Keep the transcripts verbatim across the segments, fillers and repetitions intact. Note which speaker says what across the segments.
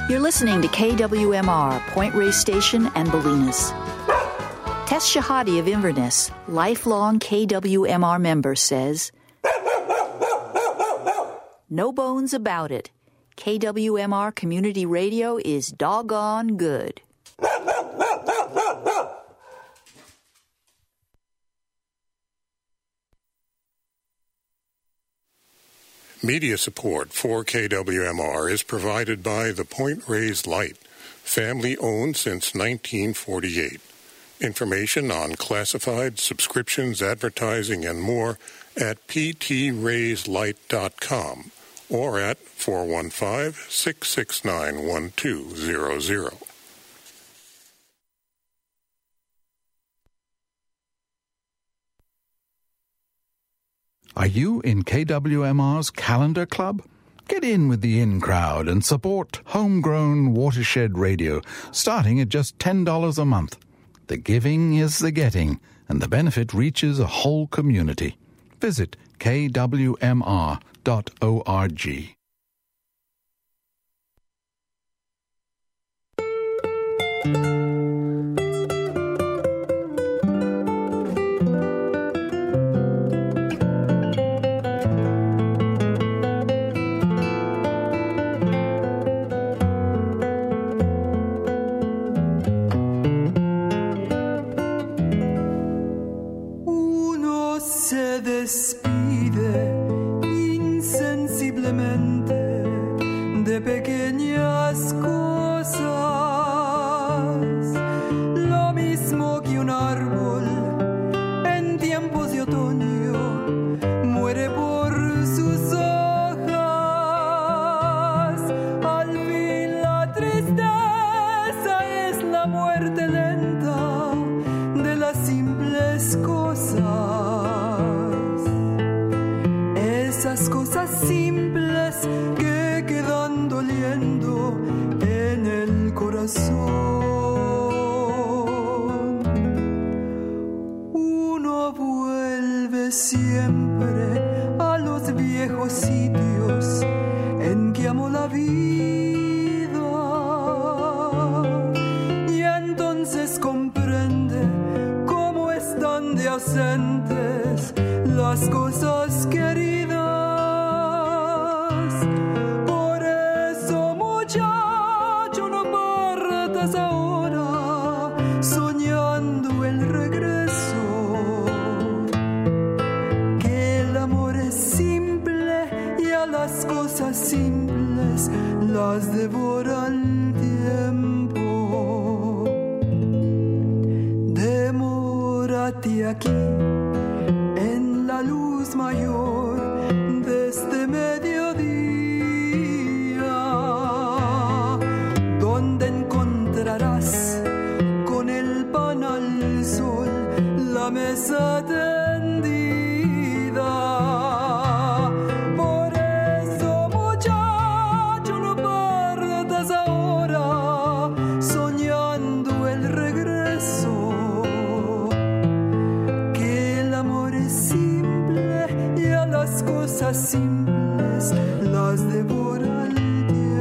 Speaker 1: You're listening to K W M R, Point Reyes Station and Bolinas. Tess Shahadi of Inverness, lifelong K W M R member, says, "No bones about it. K W M R Community Radio is doggone good."
Speaker 2: Media support for K W M R is provided by the Point Reyes Light, family-owned since nineteen forty-eight. Information on classified, subscriptions, advertising, and more at p t rays light dot com or at four one five, six six nine, one two zero zero.
Speaker 3: Are you in K W M R's Calendar Club? Get in with the in crowd and support homegrown watershed radio, starting at just ten dollars a month. The giving is the getting, and the benefit reaches a whole community. Visit k w m r dot org.
Speaker 4: Despide insensiblemente de pequeñas cosas, lo mismo que un árbol en tiempos de otoño muere por sus hojas. Al fin la tristeza es la muerte lenta de las simples cosas. Esas cosas simples que quedan doliendo en el corazón. Uno vuelve siempre a los viejos sitios en que amó la vida y entonces comprende cómo están de ausentes las cosas queridas. Ahora soñando el regreso, que el amor es simple y a las cosas simples las devora el tiempo. Demórate aquí en la luz mayor de este mediodía, con el pan al sol la mesa tendida. Por eso, muchacho, no partas ahora soñando el regreso, que el amor es simple y a las cosas simples las devora el tiempo.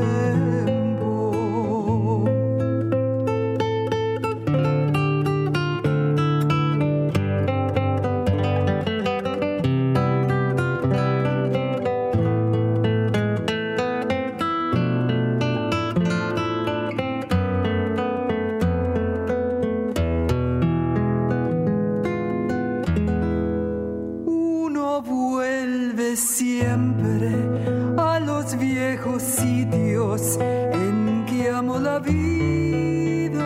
Speaker 4: Siempre a los viejos sitios en que amo la vida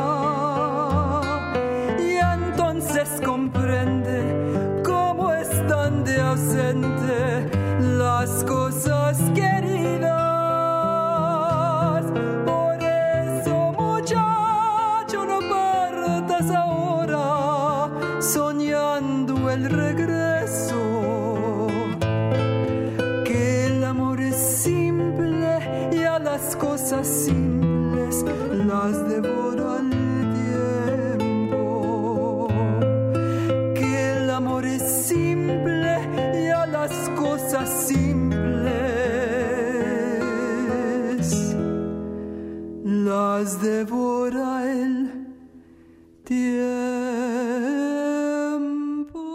Speaker 4: y entonces comprende cómo están de ausente las cosas queridas. Por eso, muchacho, no partas ahora soñando el regreso, las cosas simples las devora el tiempo, que el amor es simple y a las cosas simples las devora el tiempo.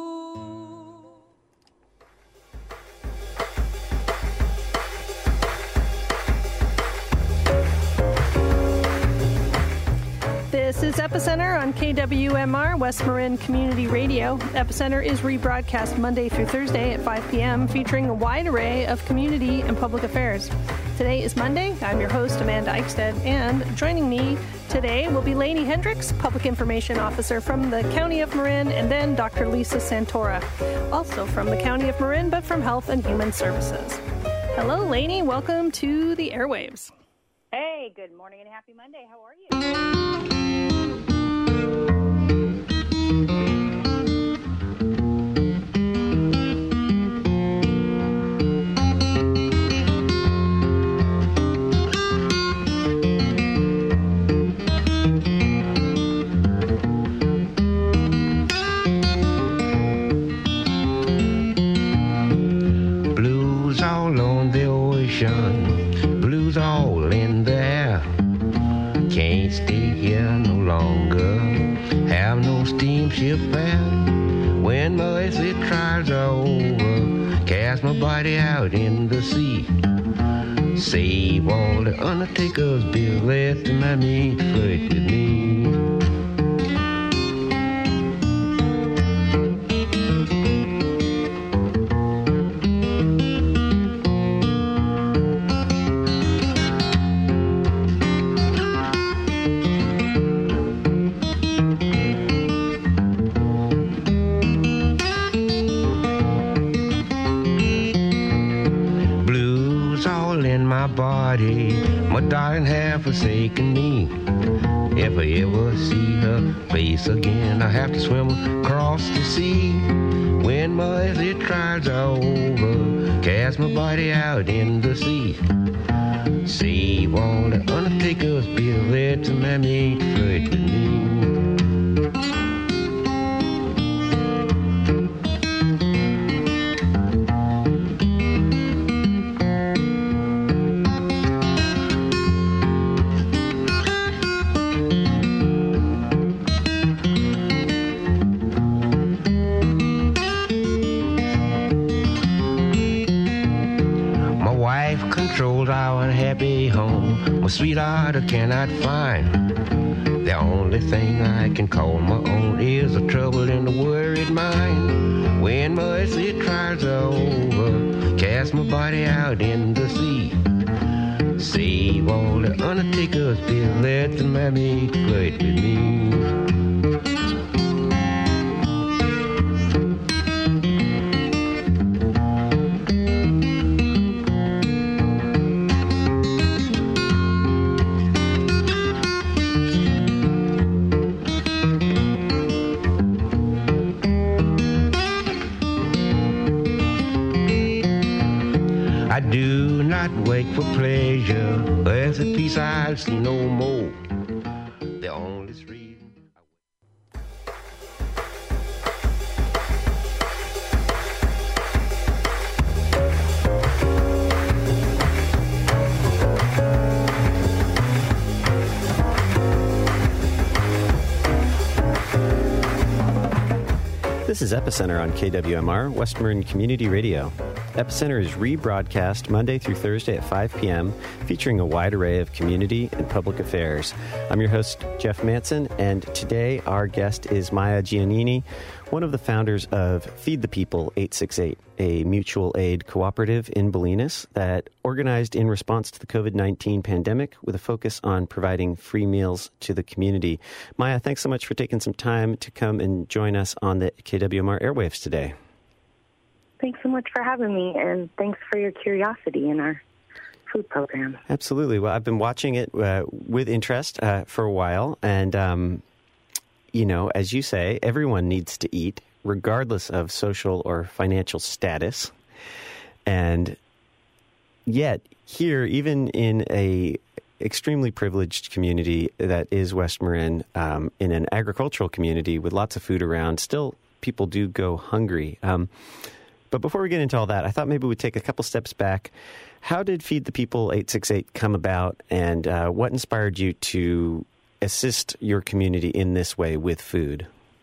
Speaker 5: This is Epicenter on K W M R, West Marin Community Radio. Epicenter is rebroadcast Monday through Thursday at five p.m., featuring a wide array of community and public affairs. Today is Monday. I'm your host, Amanda Eichstedt, and joining me today will be Lainey Hendricks, Public Information Officer from the County of Marin, and then Doctor Lisa Santora, also from the County of Marin, but from Health and Human Services. Hello, Lainey. Welcome to the airwaves.
Speaker 6: Hey, good morning and happy Monday. How are you?
Speaker 7: Blues all on the ocean, blues all in the air. Can't stay here no longer, have no steamship fare. When my earthly trials are over, cast my body out in the sea. Save all the undertaker's bills, let them have me float with me. Body, my darling have forsaken me. If I ever see her face again, I have to swim across the sea. When my earthly trials are over, cast my body out in the sea. Save all the undertaker's bills, let them have me float with me. Controls our unhappy home. My sweetheart I cannot find. The only thing I can call my own is the trouble in the worried mind. When my earthly trials are over, cast my body out in the sea. Save all the undertaker's bills, let them have me float with me. I do not wait for pleasure, earthly peace I'll see no more. The only reason I
Speaker 8: This is Epicenter on K W M R, West Marin Community Radio. Epicenter is rebroadcast Monday through Thursday at five p.m., featuring a wide array of community and public affairs. I'm your host, Jeff Manson, and today our guest is Maya Giannini, one of the founders of Feed the People eight six eight, a mutual aid cooperative in Bolinas that organized in response to the covid nineteen pandemic with a focus on providing free meals to the community. Maya, thanks so much for taking some time to come and join us on the K W M R airwaves today.
Speaker 6: Thanks so much for having me, and thanks for your curiosity in our food program.
Speaker 8: Absolutely. Well, I've been watching it uh, with interest uh, for a while, and, um, you know, as you say, everyone needs to eat, regardless of social or financial status. And yet, here, even in a extremely privileged community that is West Marin, um, in an agricultural community with lots of food around, still people do go hungry. Um, But before we get into all that, I thought maybe we'd take a couple steps back. How did Feed the People eight six eight come about, and uh, what inspired you to assist your community in this way with food?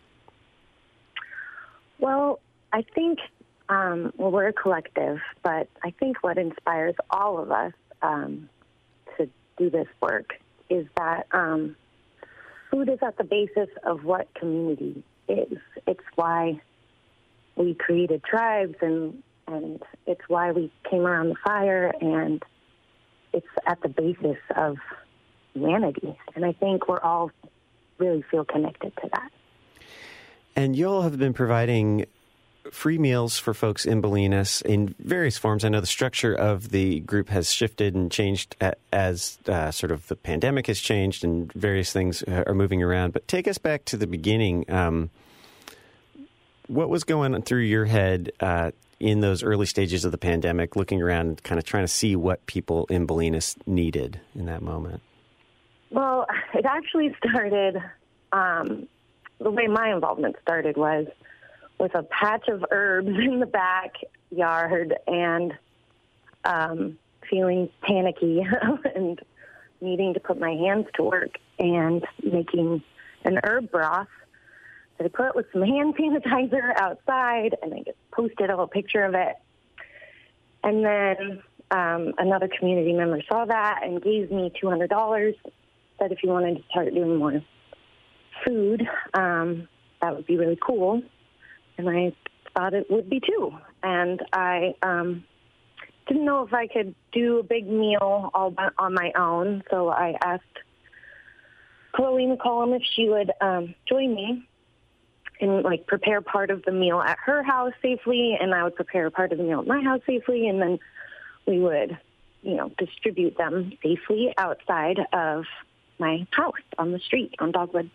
Speaker 6: Well, I think, um, well, we're a collective, but I think what inspires all of us um, to do this work is that um, food is at the basis of what community is. It's why we created tribes, and and it's why we came around the fire, and it's at the basis of humanity. And I think we're all really feel connected to that.
Speaker 8: And you all have been providing free meals for folks in Bolinas in various forms. I know the structure of the group has shifted and changed as uh, sort of the pandemic has changed and various things are moving around. But take us back to the beginning. Um, what was going on through your head uh, in those early stages of the pandemic, looking around and kind of trying to see what people in Bolinas needed in that moment?
Speaker 6: Well, it actually started, um, the way my involvement started was with a patch of herbs in the backyard and um, feeling panicky and needing to put my hands to work and making an herb broth that I put with some hand sanitizer outside, and I just posted a little picture of it. And then um, another community member saw that and gave me two hundred dollars, said if you wanted to start doing more food, um, that would be really cool. And I thought it would be too. And I um, didn't know if I could do a big meal all by, on my own, so I asked Chloe McCollum if she would um, join me and, like, prepare part of the meal at her house safely, and I would prepare part of the meal at my house safely, and then we would, you know, distribute them safely outside of my house on the street on Dogwood.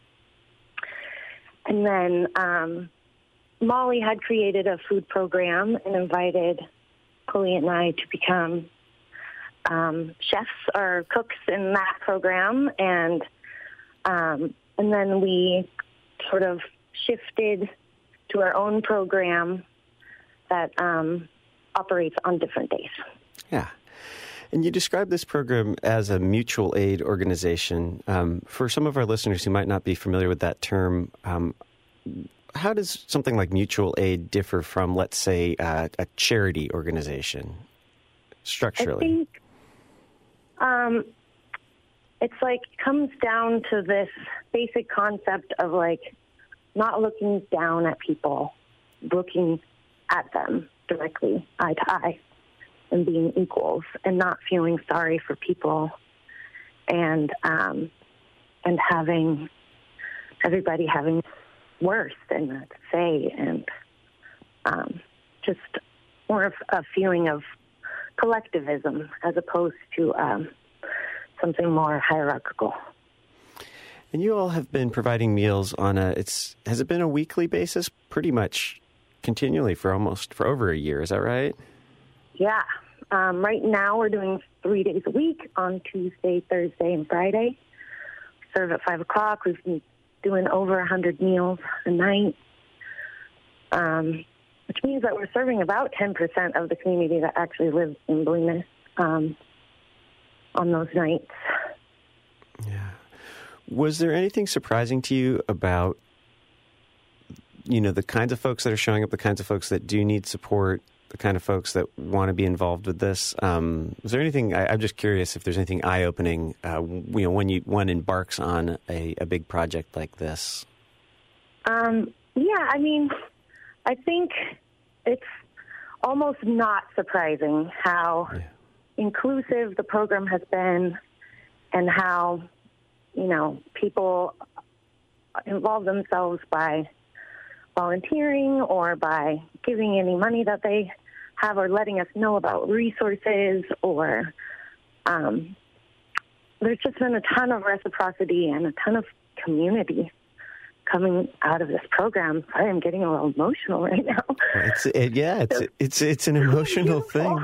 Speaker 6: And then um, Molly had created a food program and invited Chloe and I to become um, chefs or cooks in that program, and um, and then we sort of shifted to our own program that um, operates on different days.
Speaker 8: Yeah. And you describe this program as a mutual aid organization. Um, for some of our listeners who might not be familiar with that term, um, how does something like mutual aid differ from, let's say, uh, a charity organization structurally?
Speaker 6: I think um, it's like comes down to this basic concept of like not looking down at people, looking at them directly, eye to eye, and being equals, and not feeling sorry for people, and um, and having everybody having worse and to say, and um, just more of a feeling of collectivism as opposed to um, something more hierarchical.
Speaker 8: And you all have been providing meals on a, it's, has it been a weekly basis? Pretty much continually for almost, for over a year, is that right?
Speaker 6: Yeah. Um, right now we're doing three days a week on Tuesday, Thursday, and Friday. Serve at five o'clock. We've been doing over one hundred meals a night, um, which means that we're serving about ten percent of the community that actually lives in Bolinas um, on those nights.
Speaker 8: Yeah. Was there anything surprising to you about, you know, the kinds of folks that are showing up, the kinds of folks that do need support, the kind of folks that want to be involved with this? Um, is there anything, I, I'm just curious if there's anything eye-opening, uh, you know, when you one embarks on a, a big project like this?
Speaker 6: Um, yeah, I mean, I think it's almost not surprising how yeah. inclusive the program has been and how, you know, people involve themselves by volunteering or by giving any money that they have or letting us know about resources, or um, there's just been a ton of reciprocity and a ton of community coming out of this program. Sorry, I'm getting a little emotional right now.
Speaker 8: It's, it, yeah, it's, it's, it's an emotional thing.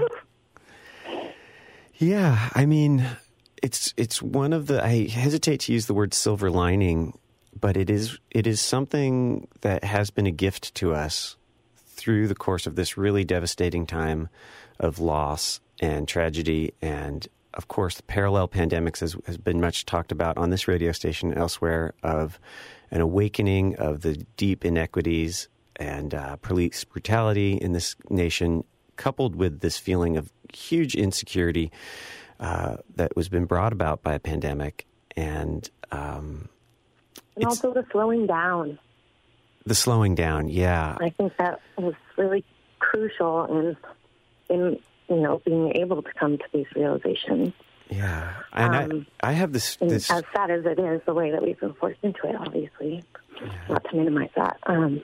Speaker 8: Yeah, I mean, it's it's one of the, I hesitate to use the word silver lining, but it is it is something that has been a gift to us through the course of this really devastating time of loss and tragedy, and of course, the parallel pandemics has, has been much talked about on this radio station and elsewhere, of an awakening of the deep inequities and uh, police brutality in this nation, coupled with this feeling of huge insecurity uh, that was been brought about by a pandemic, and um,
Speaker 6: and also the slowing down.
Speaker 8: The slowing down, yeah.
Speaker 6: I think that was really crucial in, in you know, being able to come to these realizations.
Speaker 8: Yeah, and um, I, I have this, this...
Speaker 6: As sad as it is, the way that we've been forced into it, obviously, yeah. Not to minimize that. Um,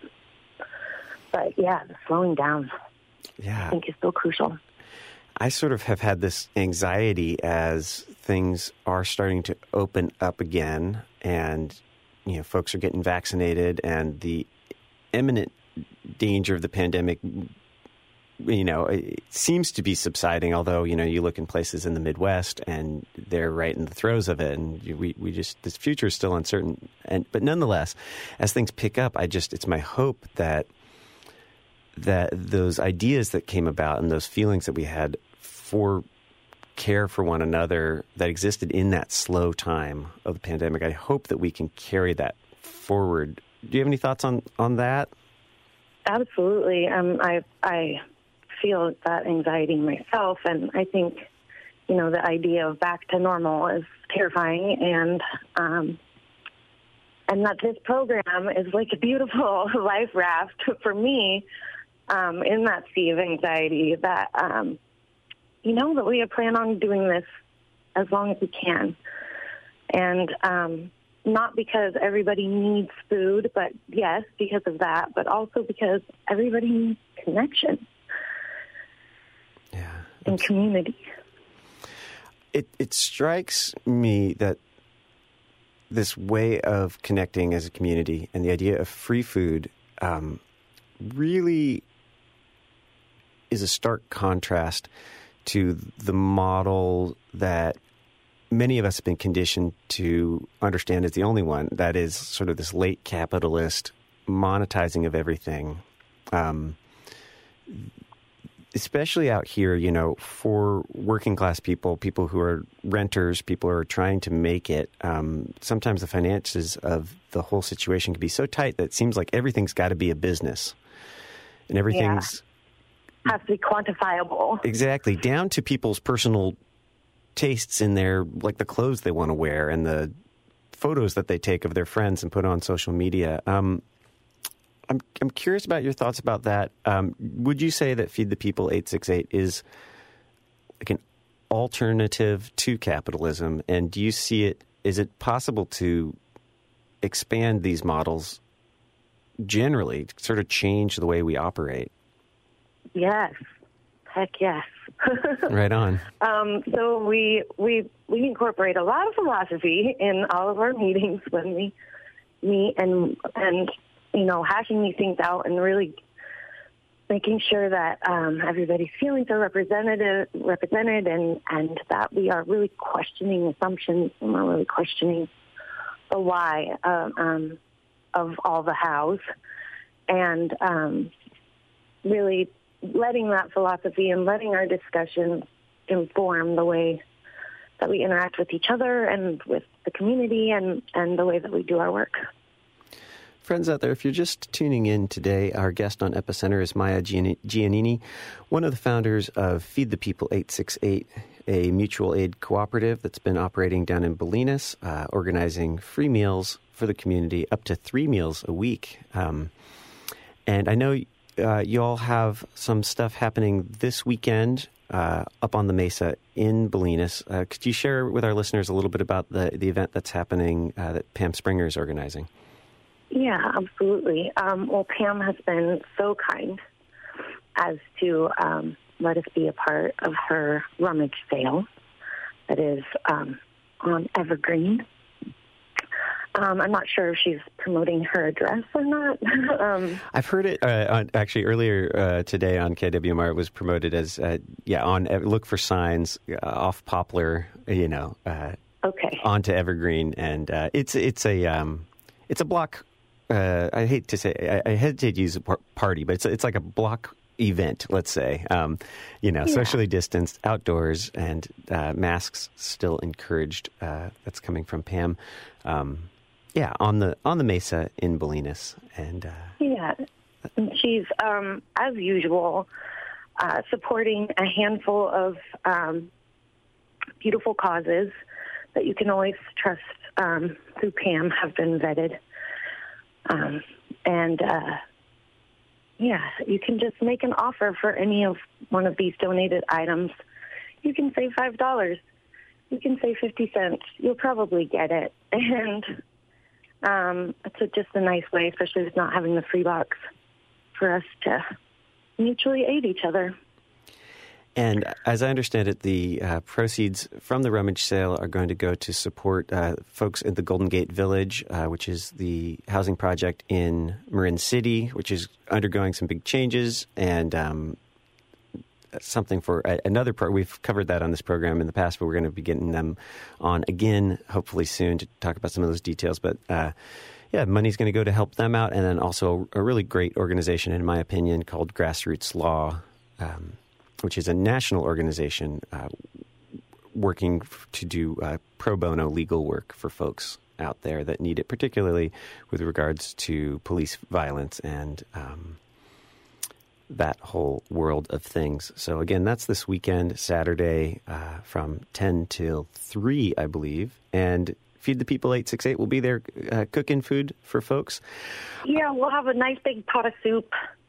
Speaker 6: but yeah, the slowing down,
Speaker 8: yeah.
Speaker 6: I think is still crucial.
Speaker 8: I sort of have had this anxiety as things are starting to open up again, and you know, folks are getting vaccinated, and the imminent danger of the pandemic, you know, it seems to be subsiding. Although, you know, you look in places in the Midwest, and they're right in the throes of it, and we we just this future is still uncertain. And but nonetheless, as things pick up, I just it's my hope that that those ideas that came about and those feelings that we had for care for one another that existed in that slow time of the pandemic, I hope that we can carry that forward. Do you have any thoughts on, on that?
Speaker 6: Absolutely. Um, I I feel that anxiety myself, and I think, you know, the idea of back to normal is terrifying, and um, and that this program is like a beautiful life raft for me um, in that sea of anxiety, that um, you know, that we plan on doing this as long as we can. And um, not because everybody needs food, but yes, because of that, but also because everybody needs connection
Speaker 8: yeah,
Speaker 6: and community.
Speaker 8: It, it strikes me that this way of connecting as a community and the idea of free food um, really is a stark contrast to the model that many of us have been conditioned to understand as the only one, that is sort of this late capitalist monetizing of everything. Um, especially out here, you know, for working class people, people who are renters, people who are trying to make it, um, sometimes the finances of the whole situation can be so tight that it seems like everything's got to be a business. And everything's...
Speaker 6: Yeah. Has to be quantifiable.
Speaker 8: Exactly, down to people's personal tastes in their, like the clothes they want to wear and the photos that they take of their friends and put on social media. Um, I'm I'm curious about your thoughts about that. Um, would you say that Feed the People eight six eight is like an alternative to capitalism? And do you see it, is it possible to expand these models generally, sort of change the way we operate?
Speaker 6: Yes. Heck yes.
Speaker 8: Right on.
Speaker 6: Um, so we we we incorporate a lot of philosophy in all of our meetings when we meet, and and you know, hashing these things out and really making sure that um, everybody's feelings are represented represented and and that we are really questioning assumptions, and we're really questioning the why uh, um, of all the hows, and um, really letting that philosophy and letting our discussions inform the way that we interact with each other and with the community, and, and the way that we do our work.
Speaker 8: Friends out there, if you're just tuning in today, our guest on Epicenter is Maya Giannini, one of the founders of Feed the People eight six eight, a mutual aid cooperative that's been operating down in Bolinas, uh, organizing free meals for the community, up to three meals a week. Um, and I know Uh, you all have some stuff happening this weekend uh, up on the Mesa in Bolinas. Uh, could you share with our listeners a little bit about the, the event that's happening uh, that Pam Springer is organizing?
Speaker 6: Yeah, absolutely. Um, well, Pam has been so kind as to um, let us be a part of her rummage sale that is um, on Evergreen. Um, I'm not sure if she's promoting her address or not. um,
Speaker 8: I've heard it uh, on, actually earlier uh, today on K W M R. It was promoted as uh, yeah on look for signs uh, off Poplar, you know, uh,
Speaker 6: okay,
Speaker 8: onto Evergreen, and uh, it's it's a um, it's a block uh, I hate to say, I, I hesitate to use a par- party, but it's it's like a block event, let's say, um, you know, yeah. socially distanced, outdoors, and uh, masks still encouraged. Uh, that's coming from Pam. Um, yeah, on the on the Mesa in Bolinas, and uh,
Speaker 6: yeah, and she's um, as usual uh, supporting a handful of um, beautiful causes that you can always trust um, through Pam have been vetted, um, and. Uh, Yeah, you can just make an offer for any of one of these donated items. You can save five dollars. You can save fifty cents. You'll probably get it. And um, it's a, just a nice way, especially with not having the free box, for us to mutually aid each other.
Speaker 8: And as I understand it, the uh, proceeds from the rummage sale are going to go to support uh, folks in the Golden Gate Village, uh, which is the housing project in Marin City, which is undergoing some big changes, and um, something for a, another pro. We've covered that on this program in the past, but we're going to be getting them on again, hopefully soon, to talk about some of those details. But uh, yeah, money's going to go to help them out, and then also a really great organization, in my opinion, called Grassroots Law, um, which is a national organization uh, working to do uh, pro bono legal work for folks out there that need it, particularly with regards to police violence and um, that whole world of things. So again, that's this weekend, Saturday, uh, from ten till three, I believe. And Feed the People eight six eight will be there uh, cooking food for folks.
Speaker 6: Yeah, we'll have a nice big pot of soup.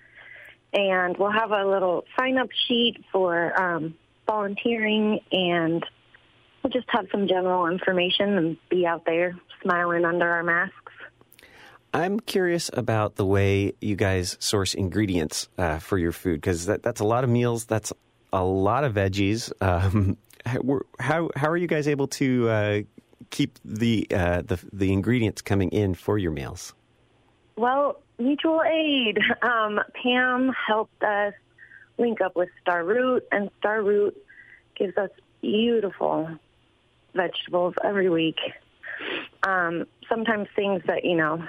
Speaker 6: And we'll have a little sign-up sheet for um, volunteering, and we'll just have some general information and be out there smiling under our masks.
Speaker 8: I'm curious about the way you guys source ingredients uh, for your food, because that, that's a lot of meals. That's a lot of veggies. Um, how how are you guys able to uh, keep the, uh, the the ingredients coming in for your meals?
Speaker 6: Well, mutual aid. Um, Pam helped us link up with Star Root, and Star Root gives us beautiful vegetables every week. Um, sometimes things that, you know,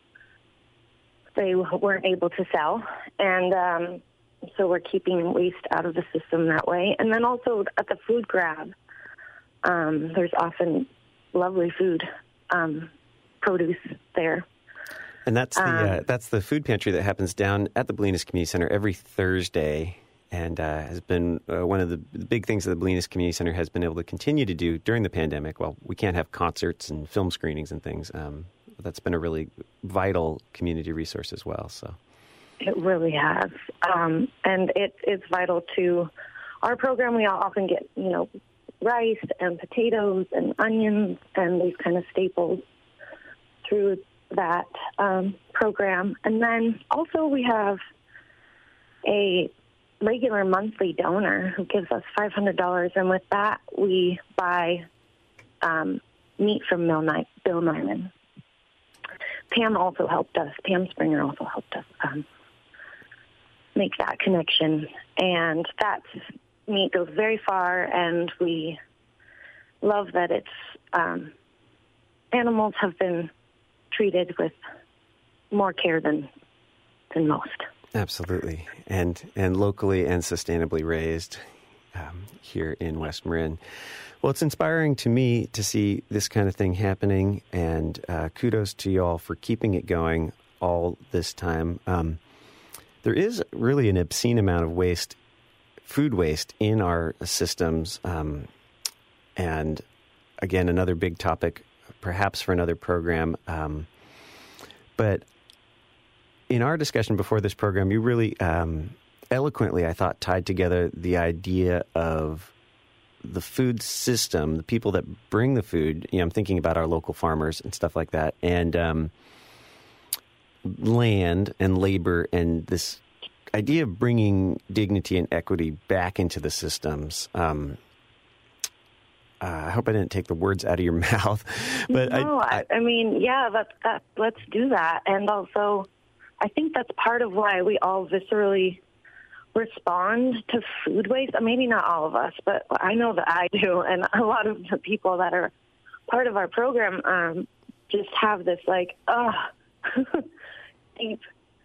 Speaker 6: they weren't able to sell, and um, so we're keeping waste out of the system that way. And then also at the food grab, um, there's often lovely food um, produce there.
Speaker 8: And that's the
Speaker 6: um,
Speaker 8: uh, that's the food pantry that happens down at the Bolinas Community Center every Thursday, and uh, has been uh, one of the big things that the Bolinas Community Center has been able to continue to do during the pandemic. Well, we can't have concerts and film screenings and things. Um, that's been a really vital community resource as well. So
Speaker 6: it really has, um, and it, it's vital to our program. We often get, you know, rice and potatoes and onions and these kind of staples through that um, program. And then also we have a regular monthly donor who gives us five hundred dollars, and with that we buy um, meat from Bill Nyman. Pam also helped us, Pam Springer also helped us um, make that connection, and that meat goes very far, and we love that it's um, animals have been treated with more care than than most.
Speaker 8: Absolutely, and and locally and sustainably raised um, here in West Marin. Well, it's inspiring to me to see this kind of thing happening, and uh, kudos to you all for keeping it going all this time. Um, there is really an obscene amount of waste, food waste, in our systems, um, and again, another big topic, perhaps for another program. Um, but in our discussion before this program, you really um, eloquently, I thought, tied together the idea of the food system, the people that bring the food. You know, I'm thinking about our local farmers and stuff like that, and um, land and labor, and this idea of bringing dignity and equity back into the systems. Um, uh, I hope I didn't take the words out of your mouth, but
Speaker 6: no,
Speaker 8: I, I,
Speaker 6: I mean, yeah, that, that, let's do that. And also, I think that's part of why we all viscerally respond to food waste. Maybe not all of us, but I know that I do, and a lot of the people that are part of our program um, just have this like, oh, deep.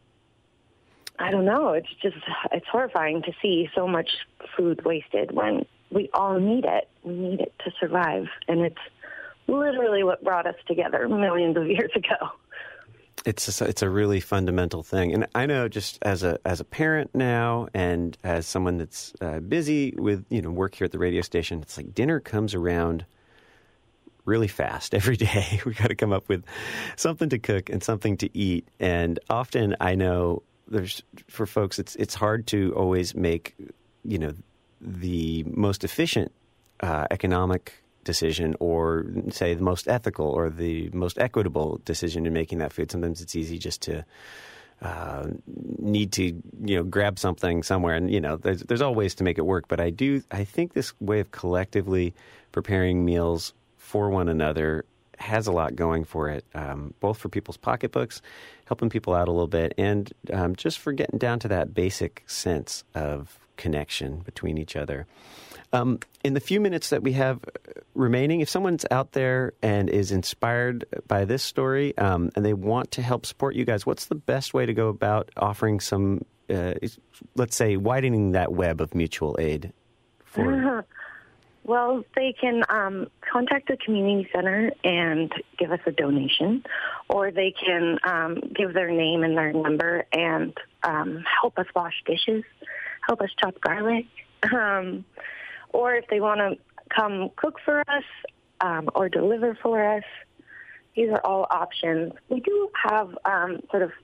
Speaker 6: I don't know. It's just, it's horrifying to see so much food wasted when we all need it. We need it to survive. And it's literally what brought us together millions of years ago.
Speaker 8: It's a, it's a really fundamental thing. And I know just as a as a parent now and as someone that's uh, busy with, you know, work here at the radio station, it's like dinner comes around really fast every day. We got to come up with something to cook and something to eat. And often I know there's, for folks, it's it's hard to always make, you know, the most efficient uh, economic decision or say the most ethical or the most equitable decision in making that food. Sometimes it's easy just to uh, need to, you know, grab something somewhere, and, you know, there's, there's all ways to make it work. But I do, I think this way of collectively preparing meals for one another has a lot going for it, um, both for people's pocketbooks, helping people out a little bit, and um, just for getting down to that basic sense of connection between each other. Um, in the few minutes that we have remaining, if someone's out there and is inspired by this story um, and they want to help support you guys, what's the best way to go about offering some, uh, let's say, widening that web of mutual aid? For...
Speaker 6: Uh, well, they can um, contact the community center and give us a donation, or they can um, give their name and their number and um, help us wash dishes, help us chop garlic. Um, Or if they want to come cook for us um, or deliver for us, these are all options. We do have um, sort of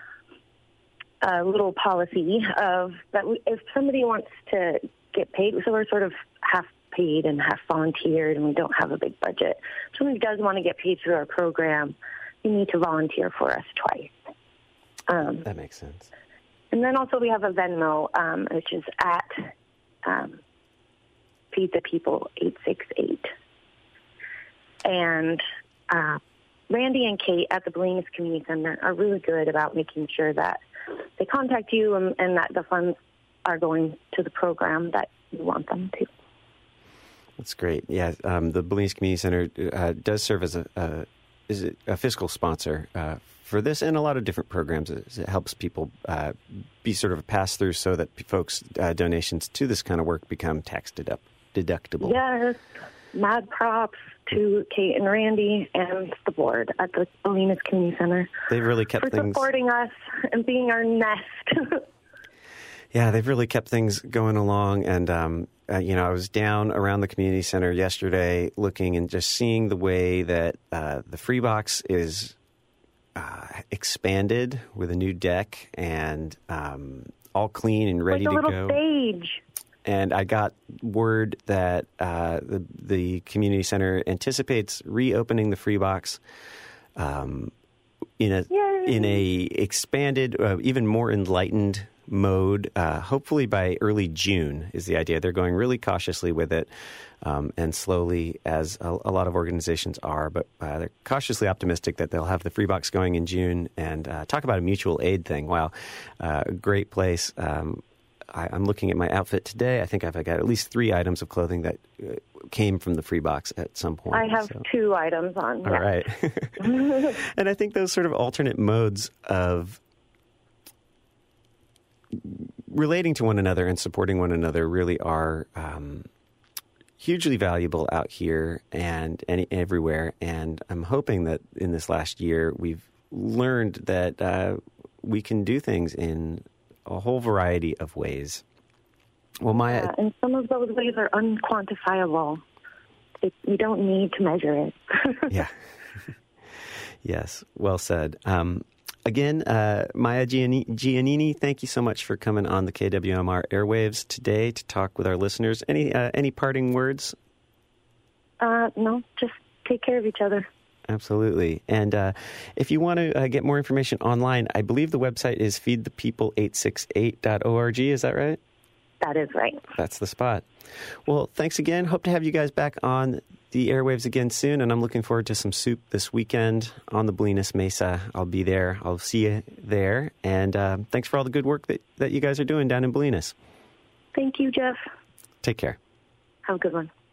Speaker 6: a little policy of that we, if somebody wants to get paid, so we're sort of half paid and half volunteered, and we don't have a big budget. If somebody does want to get paid through our program, you need to volunteer for us twice. Um,
Speaker 8: that makes sense.
Speaker 6: And then also we have a Venmo, um, which is at... Um, Feed the People eight six eight. And uh, Randy and Kate at the Bolinas Community Center are really good about making sure that they contact you and, and that the funds are going to the program that you want them to.
Speaker 8: That's great. Yeah, um, the Bolinas Community Center uh, does serve as a, uh, is a fiscal sponsor uh, for this and a lot of different programs. It helps people uh, be sort of a pass-through so that folks' uh, donations to this kind of work become tax deductible. deductible.
Speaker 6: Yes, mad props to Kate and Randy and the board at the Bolinas Community Center.
Speaker 8: They've really kept
Speaker 6: for
Speaker 8: things...
Speaker 6: supporting us and being our nest.
Speaker 8: Yeah, they've really kept things going along. And, um, uh, you know, I was down around the community center yesterday looking and just seeing the way that uh, the free box is uh, expanded with a new deck and um, all clean and ready
Speaker 6: like a
Speaker 8: to
Speaker 6: little
Speaker 8: go.
Speaker 6: Stage.
Speaker 8: And I got word that uh, the the community center anticipates reopening the free box um, in a Yay. in a expanded, uh, even more enlightened mode. Uh, hopefully by early June is the idea. They're going really cautiously with it um, and slowly, as a, a lot of organizations are. But uh, they're cautiously optimistic that they'll have the free box going in June. And uh, talk about a mutual aid thing. Wow, uh, great place. Um, I, I'm looking at my outfit today. I think I've got at least three items of clothing that uh, came from the free box at some point.
Speaker 6: I have
Speaker 8: so.
Speaker 6: two items on.
Speaker 8: All
Speaker 6: yeah.
Speaker 8: right. And I think those sort of alternate modes of relating to one another and supporting one another really are um, hugely valuable out here and any, everywhere. And I'm hoping that in this last year we've learned that uh, we can do things in a whole variety of ways. Well, Maya,
Speaker 6: yeah, and some of those ways are unquantifiable. It, you don't need to measure it.
Speaker 8: Yeah. Yes, well said. Um, again, uh, Maya Giannini, thank you so much for coming on the K W M R airwaves today to talk with our listeners. Any uh, any parting words?
Speaker 6: Uh, no, just take care of each other.
Speaker 8: Absolutely. And uh, if you want to uh, get more information online, I believe the website is feed the people eight six eight dot org. Is that right?
Speaker 6: That is right.
Speaker 8: That's the spot. Well, thanks again. Hope to have you guys back on the airwaves again soon. And I'm looking forward to some soup this weekend on the Bolinas Mesa. I'll be there. I'll see you there. And uh, thanks for all the good work that, that you guys are doing down in Bolinas.
Speaker 6: Thank you, Jeff.
Speaker 8: Take care.
Speaker 6: Have a good one.